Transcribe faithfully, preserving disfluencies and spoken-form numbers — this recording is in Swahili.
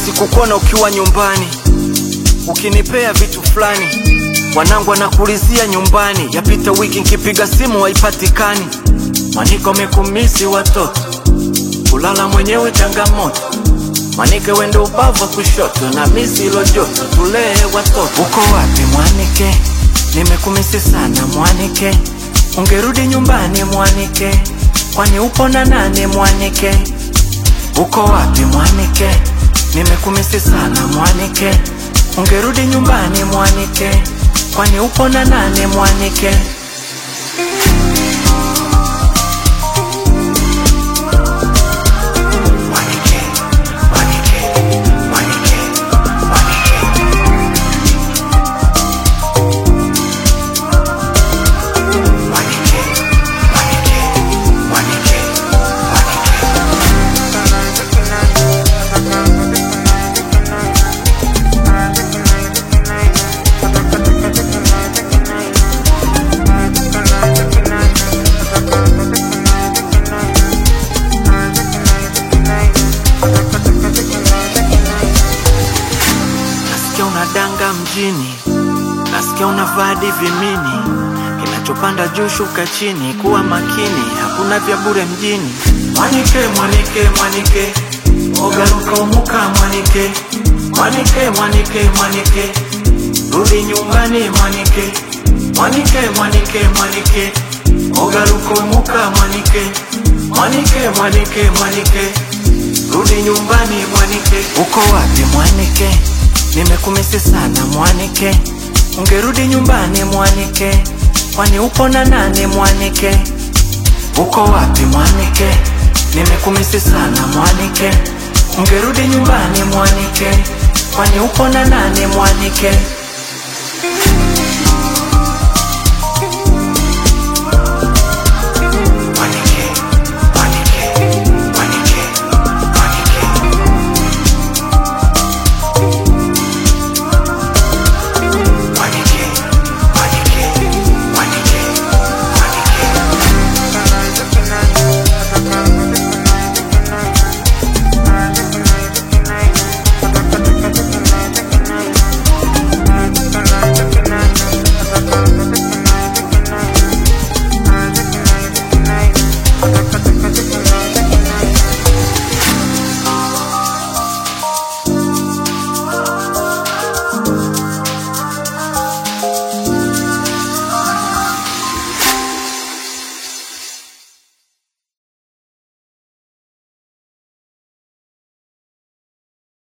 Sikukona ukiwa nyumbani ukinipea vitu fulani, wanangu wanakulizia nyumbani, yapita wiki nkipiga simu haipatikani. Mwaniko mekumisi watoto, kulala mwenyewe changamoto. Mwanike wendo ubavu wa kushoto, na misi ilo joto, tulee watoto. Uko wapi Mwanike? Nimekumisi sana Mwanike, ungerudi nyumbani Mwanike, kwani upo na nani Mwanike? Uko wapi Mwanike? Nimekumisi sana Mwanike, ungerudi nyumbani Mwanike, kwani upo na nani Mwanike? Nasikia unadanga mjini, nasikia unavadi vimini, kinachopanda juu shuka chini, kuwa makini, hakuna vya bure mjini. Mwanike, Mwanike, Mwanike, ogaruka umuka Mwanike. Mwanike, Mwanike, Mwanike, rudi nyumbani Mwanike. Mwanike, Mwanike, Mwanike, ogaruka umuka Mwanike. Mwanike, Mwanike, Mwanike, rudi nyumbani Mwanike. Uko wapi Mwanike? Nimekumisi sana Mwanike, ungerudi nyumbani Mwanike, kwani upo na nani Mwanike? Uko wapi Mwanike? Nimekumisi sana Mwanike, ungerudi nyumbani Mwanike, kwani upo na nani Mwanike?